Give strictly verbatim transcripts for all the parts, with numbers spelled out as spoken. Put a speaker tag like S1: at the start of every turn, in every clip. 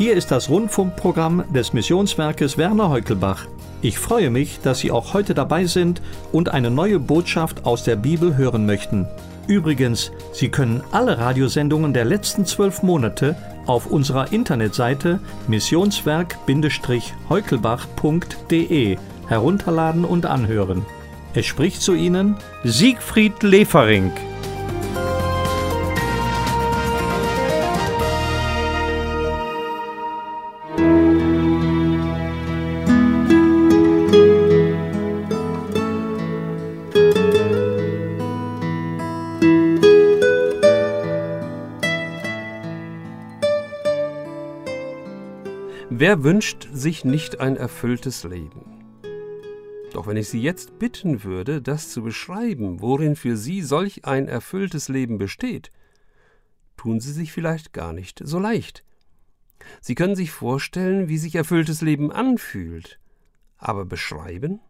S1: Hier ist das Rundfunkprogramm des Missionswerkes Werner Heukelbach. Ich freue mich, dass Sie auch heute dabei sind und eine neue Botschaft aus der Bibel hören möchten. Übrigens, Sie können alle Radiosendungen der letzten zwölf Monate auf unserer Internetseite missionswerk heukelbach punkt de herunterladen und anhören. Es spricht zu Ihnen Siegfried Lefering.
S2: Wer wünscht sich nicht ein erfülltes Leben? Doch wenn ich Sie jetzt bitten würde, das zu beschreiben, worin für Sie solch ein erfülltes Leben besteht, tun Sie sich vielleicht gar nicht so leicht. Sie können sich vorstellen, wie sich erfülltes Leben anfühlt, aber beschreiben?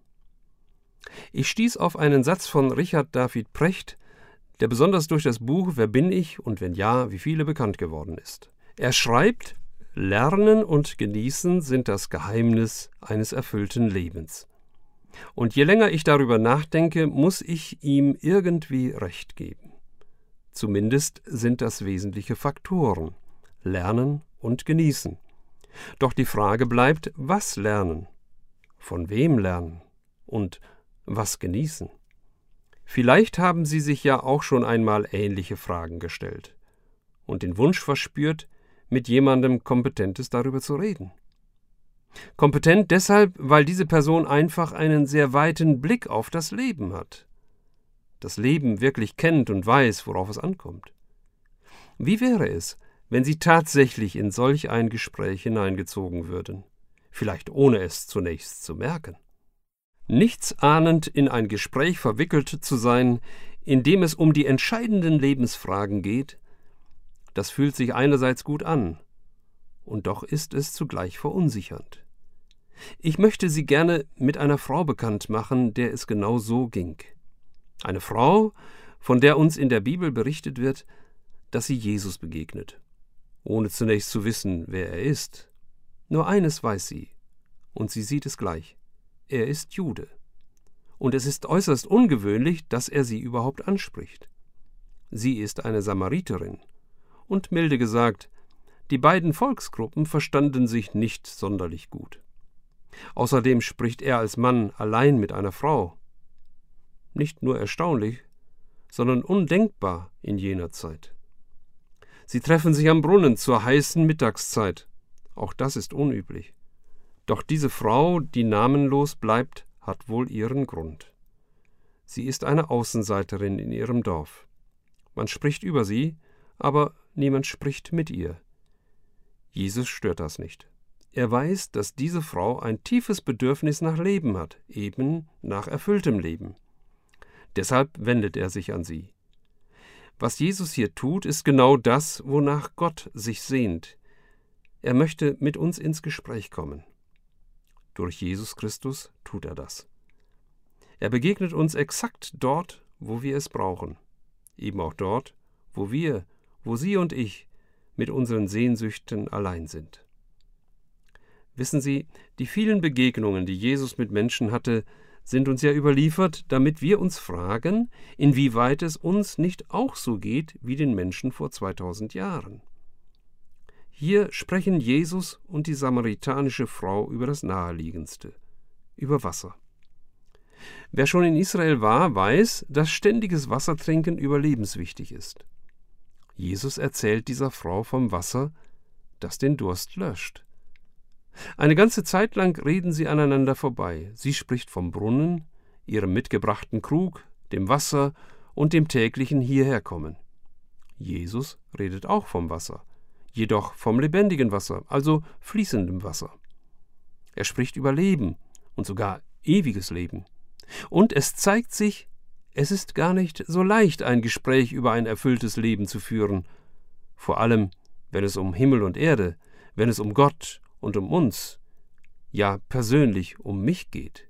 S2: Ich stieß auf einen Satz von Richard David Precht, der besonders durch das Buch »Wer bin ich und wenn ja, wie viele« bekannt geworden ist. Er schreibt: Lernen und Genießen sind das Geheimnis eines erfüllten Lebens. Und je länger ich darüber nachdenke, muss ich ihm irgendwie recht geben. Zumindest sind das wesentliche Faktoren: Lernen und Genießen. Doch die Frage bleibt, was lernen? Von wem lernen? Und was genießen? Vielleicht haben Sie sich ja auch schon einmal ähnliche Fragen gestellt und den Wunsch verspürt, mit jemandem Kompetentes darüber zu reden. Kompetent deshalb, weil diese Person einfach einen sehr weiten Blick auf das Leben hat. Das Leben wirklich kennt und weiß, worauf es ankommt. Wie wäre es, wenn Sie tatsächlich in solch ein Gespräch hineingezogen würden, vielleicht ohne es zunächst zu merken? Nichtsahnend in ein Gespräch verwickelt zu sein, in dem es um die entscheidenden Lebensfragen geht, das fühlt sich einerseits gut an, und doch ist es zugleich verunsichernd. Ich möchte Sie gerne mit einer Frau bekannt machen, der es genau so ging. Eine Frau, von der uns in der Bibel berichtet wird, dass sie Jesus begegnet, ohne zunächst zu wissen, wer er ist. Nur eines weiß sie, und sie sieht es gleich: Er ist Jude. Und es ist äußerst ungewöhnlich, dass er sie überhaupt anspricht. Sie ist eine Samariterin. Und milde gesagt, die beiden Volksgruppen verstanden sich nicht sonderlich gut. Außerdem spricht er als Mann allein mit einer Frau. Nicht nur erstaunlich, sondern undenkbar in jener Zeit. Sie treffen sich am Brunnen zur heißen Mittagszeit. Auch das ist unüblich. Doch diese Frau, die namenlos bleibt, hat wohl ihren Grund. Sie ist eine Außenseiterin in ihrem Dorf. Man spricht über sie, aber niemand spricht mit ihr. Jesus stört das nicht. Er weiß, dass diese Frau ein tiefes Bedürfnis nach Leben hat, eben nach erfülltem Leben. Deshalb wendet er sich an sie. Was Jesus hier tut, ist genau das, wonach Gott sich sehnt. Er möchte mit uns ins Gespräch kommen. Durch Jesus Christus tut er das. Er begegnet uns exakt dort, wo wir es brauchen. Eben auch dort, wo wir wo Sie und ich mit unseren Sehnsüchten allein sind. Wissen Sie, die vielen Begegnungen, die Jesus mit Menschen hatte, sind uns ja überliefert, damit wir uns fragen, inwieweit es uns nicht auch so geht wie den Menschen vor zweitausend Jahren. Hier sprechen Jesus und die samaritanische Frau über das Naheliegendste, über Wasser. Wer schon in Israel war, weiß, dass ständiges Wassertrinken überlebenswichtig ist. Jesus erzählt dieser Frau vom Wasser, das den Durst löscht. Eine ganze Zeit lang reden sie aneinander vorbei. Sie spricht vom Brunnen, ihrem mitgebrachten Krug, dem Wasser und dem täglichen Hierherkommen. Jesus redet auch vom Wasser, jedoch vom lebendigen Wasser, also fließendem Wasser. Er spricht über Leben und sogar ewiges Leben. Und es zeigt sich, es ist gar nicht so leicht, ein Gespräch über ein erfülltes Leben zu führen, vor allem, wenn es um Himmel und Erde, wenn es um Gott und um uns, ja persönlich um mich geht.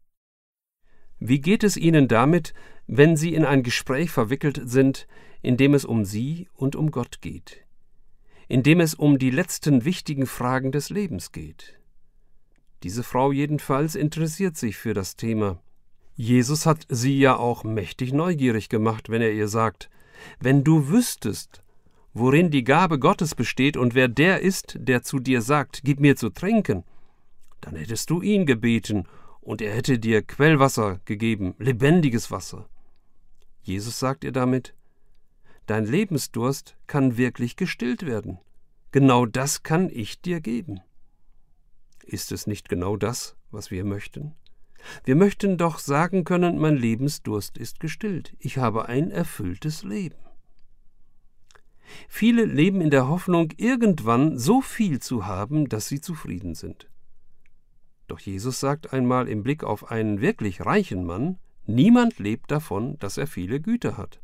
S2: Wie geht es Ihnen damit, wenn Sie in ein Gespräch verwickelt sind, in dem es um Sie und um Gott geht? in dem es um die letzten wichtigen Fragen des Lebens geht. Diese Frau jedenfalls interessiert sich für das Thema. Jesus hat sie ja auch mächtig neugierig gemacht, wenn er ihr sagt: Wenn du wüsstest, worin die Gabe Gottes besteht und wer der ist, der zu dir sagt, gib mir zu trinken, dann hättest du ihn gebeten und er hätte dir Quellwasser gegeben, lebendiges Wasser. Jesus sagt ihr damit: Dein Lebensdurst kann wirklich gestillt werden. Genau das kann ich dir geben. Ist es nicht genau das, was wir möchten? Wir möchten doch sagen können, mein Lebensdurst ist gestillt. Ich habe ein erfülltes Leben. Viele leben in der Hoffnung, irgendwann so viel zu haben, dass sie zufrieden sind. Doch Jesus sagt einmal im Blick auf einen wirklich reichen Mann: Niemand lebt davon, dass er viele Güter hat.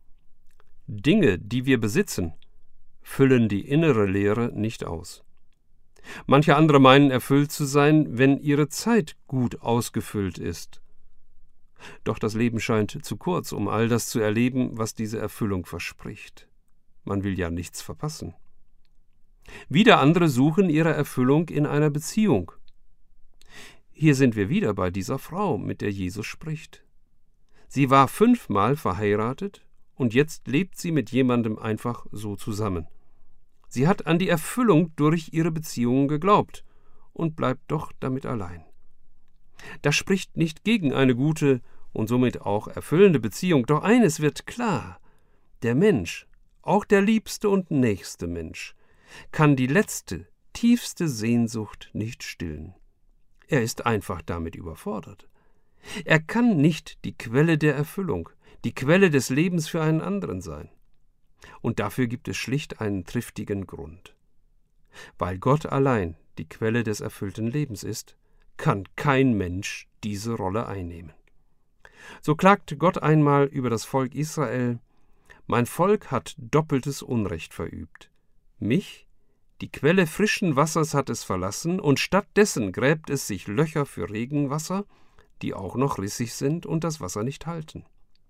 S2: Dinge, die wir besitzen, füllen die innere Leere nicht aus. Manche andere meinen, erfüllt zu sein, wenn ihre Zeit gut ausgefüllt ist. Doch das Leben scheint zu kurz, um all das zu erleben, was diese Erfüllung verspricht. Man will ja nichts verpassen. Wieder andere suchen ihre Erfüllung in einer Beziehung. Hier sind wir wieder bei dieser Frau, mit der Jesus spricht. Sie war fünfmal verheiratet und jetzt lebt sie mit jemandem einfach so zusammen. Sie hat an die Erfüllung durch ihre Beziehungen geglaubt und bleibt doch damit allein. Das spricht nicht gegen eine gute und somit auch erfüllende Beziehung, doch eines wird klar: Der Mensch, auch der liebste und nächste Mensch, kann die letzte, tiefste Sehnsucht nicht stillen. Er ist einfach damit überfordert. Er kann nicht die Quelle der Erfüllung, die Quelle des Lebens für einen anderen sein. Und dafür gibt es schlicht einen triftigen Grund. Weil Gott allein die Quelle des erfüllten Lebens ist, kann kein Mensch diese Rolle einnehmen. So klagt Gott einmal über das Volk Israel: Mein Volk hat doppeltes Unrecht verübt. Mich, die Quelle frischen Wassers, hat es verlassen, und stattdessen gräbt es sich Löcher für Regenwasser, die auch noch rissig sind und das Wasser nicht halten.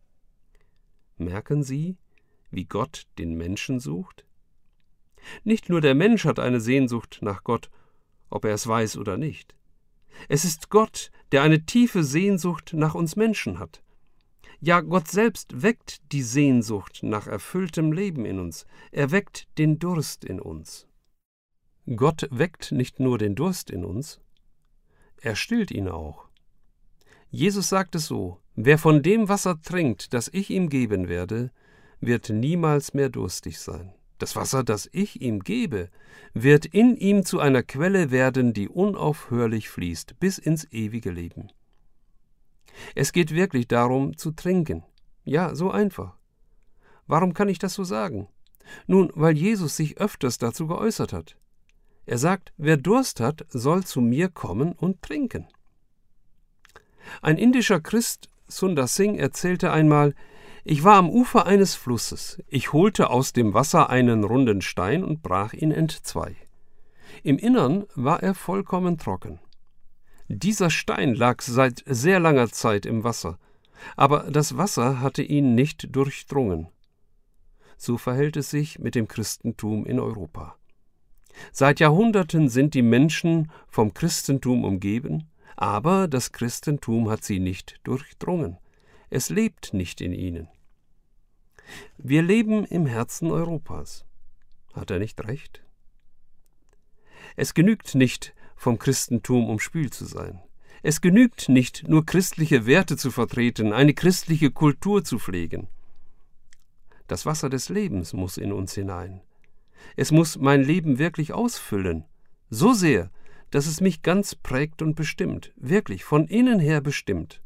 S2: Merken Sie, wie Gott den Menschen sucht? Nicht nur der Mensch hat eine Sehnsucht nach Gott, ob er es weiß oder nicht. Es ist Gott, der eine tiefe Sehnsucht nach uns Menschen hat. Ja, Gott selbst weckt die Sehnsucht nach erfülltem Leben in uns. Er weckt den Durst in uns. Gott weckt nicht nur den Durst in uns, er stillt ihn auch. Jesus sagt es so: Wer von dem Wasser trinkt, das ich ihm geben werde, wird niemals mehr durstig sein. Das Wasser, das ich ihm gebe, wird in ihm zu einer Quelle werden, die unaufhörlich fließt, bis ins ewige Leben. Es geht wirklich darum, zu trinken. Ja, so einfach. Warum kann ich das so sagen? Nun, weil Jesus sich öfters dazu geäußert hat. Er sagt, wer Durst hat, soll zu mir kommen und trinken. Ein indischer Christ, Sundar Singh, erzählte einmal: Ich war am Ufer eines Flusses. Ich holte aus dem Wasser einen runden Stein und brach ihn entzwei. Im Innern war er vollkommen trocken. Dieser Stein lag seit sehr langer Zeit im Wasser, aber das Wasser hatte ihn nicht durchdrungen. So verhält es sich mit dem Christentum in Europa. Seit Jahrhunderten sind die Menschen vom Christentum umgeben, aber das Christentum hat sie nicht durchdrungen. Es lebt nicht in ihnen. Wir leben im Herzen Europas. Hat er nicht recht? Es genügt nicht, vom Christentum umspült zu sein. Es genügt nicht, nur christliche Werte zu vertreten, eine christliche Kultur zu pflegen. Das Wasser des Lebens muss in uns hinein. Es muss mein Leben wirklich ausfüllen, so sehr, dass es mich ganz prägt und bestimmt, wirklich von innen her bestimmt.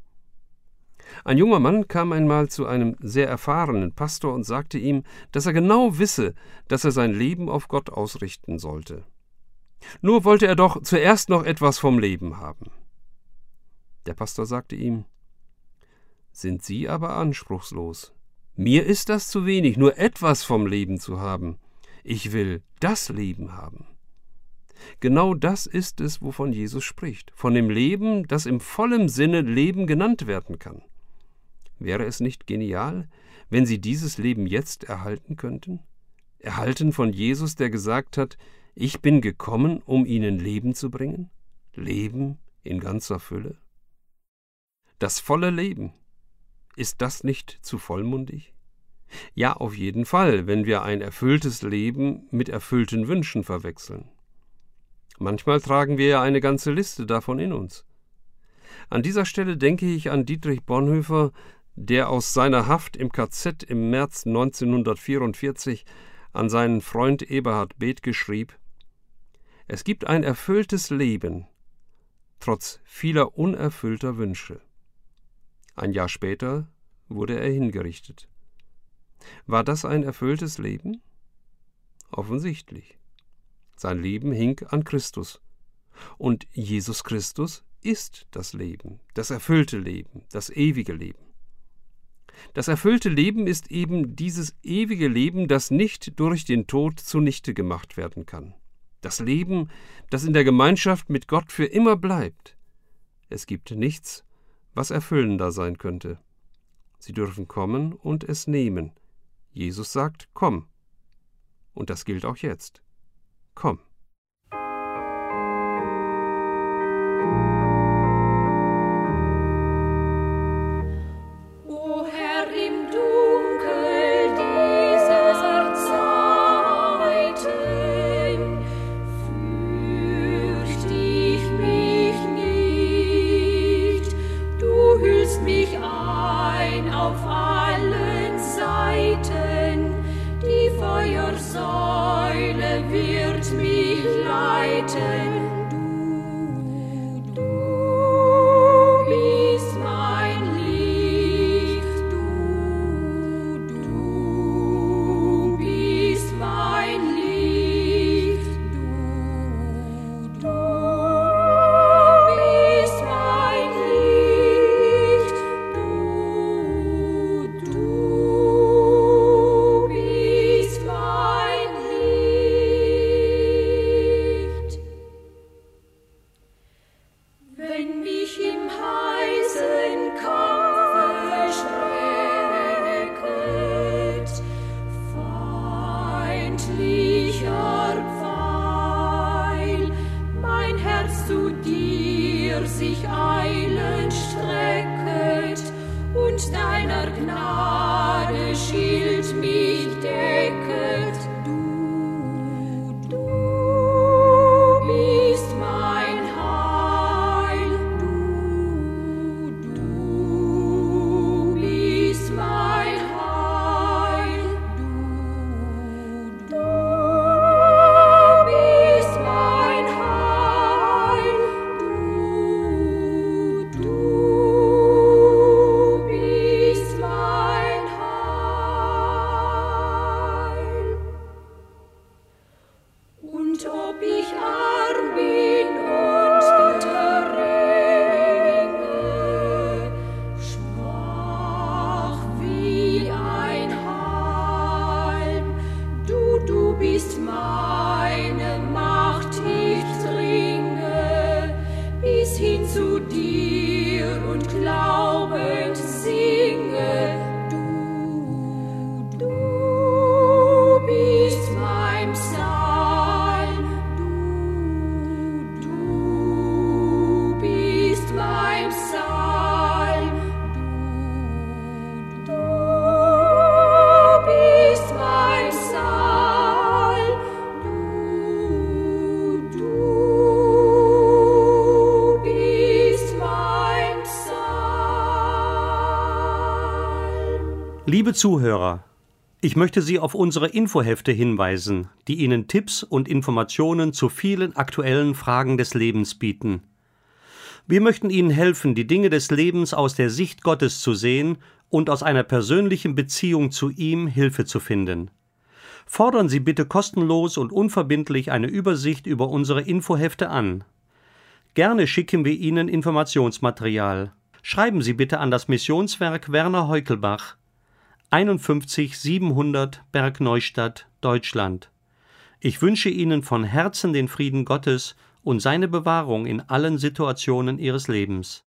S2: Ein junger Mann kam einmal zu einem sehr erfahrenen Pastor und sagte ihm, dass er genau wisse, dass er sein Leben auf Gott ausrichten sollte. Nur wollte er doch zuerst noch etwas vom Leben haben. Der Pastor sagte ihm: Sind Sie aber anspruchslos? Mir ist das zu wenig, nur etwas vom Leben zu haben. Ich will das Leben haben. Genau das ist es, wovon Jesus spricht, von dem Leben, das im vollen Sinne Leben genannt werden kann. Wäre es nicht genial, wenn Sie dieses Leben jetzt erhalten könnten? erhalten von Jesus, der gesagt hat, ich bin gekommen, um ihnen Leben zu bringen? Leben in ganzer Fülle? Das volle Leben, ist das nicht zu vollmundig? Ja, auf jeden Fall, wenn wir ein erfülltes Leben mit erfüllten Wünschen verwechseln. Manchmal tragen wir ja eine ganze Liste davon in uns. An dieser Stelle denke ich an Dietrich Bonhoeffer, der aus seiner Haft im K Z im März neunzehnhundertvierundvierzig an seinen Freund Eberhard Bethge schrieb: Es gibt ein erfülltes Leben, trotz vieler unerfüllter Wünsche. Ein Jahr später wurde er hingerichtet. War das ein erfülltes Leben? Offensichtlich. Sein Leben hing an Christus. Und Jesus Christus ist das Leben, das erfüllte Leben, das ewige Leben. Das erfüllte Leben ist eben dieses ewige Leben, das nicht durch den Tod zunichte gemacht werden kann. Das Leben, das in der Gemeinschaft mit Gott für immer bleibt. Es gibt nichts, was erfüllender sein könnte. Sie dürfen kommen und es nehmen. Jesus sagt, komm. Und das gilt auch jetzt. Komm.
S1: Liebe Zuhörer, ich möchte Sie auf unsere Infohefte hinweisen, die Ihnen Tipps und Informationen zu vielen aktuellen Fragen des Lebens bieten. Wir möchten Ihnen helfen, die Dinge des Lebens aus der Sicht Gottes zu sehen und aus einer persönlichen Beziehung zu ihm Hilfe zu finden. Fordern Sie bitte kostenlos und unverbindlich eine Übersicht über unsere Infohefte an. Gerne schicken wir Ihnen Informationsmaterial. Schreiben Sie bitte an das Missionswerk Werner Heukelbach, einundfünfzig siebenhundert Bergneustadt, Deutschland. Ich wünsche Ihnen von Herzen den Frieden Gottes und seine Bewahrung in allen Situationen Ihres Lebens.